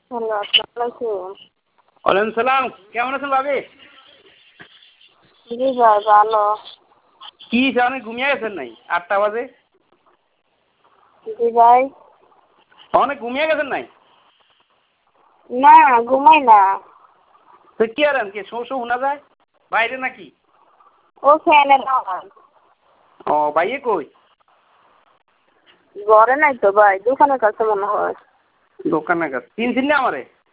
Hello, আসসালামু আলাইকুম। ওয়ালাইকুম সালাম। কেমন আছেন ভাবি? জি ভাই, ভালো। কি অনেক ঘুমিয়ে গেছেন নাই? 8টা বাজে। জি ভাই। অনেক ঘুমিয়ে গেছেন নাই? না, ঘুমাই না। তো কি আরেন কি শো শো শোনা যায় বাইরে নাকি? ও ফ্যানের আওয়াজ। ও ভাইয়ে কই? ঘরে নাই তো ভাই, দোকানের কাছে মনে হয়। দোকানের কাছে চিনছেন না আমারে?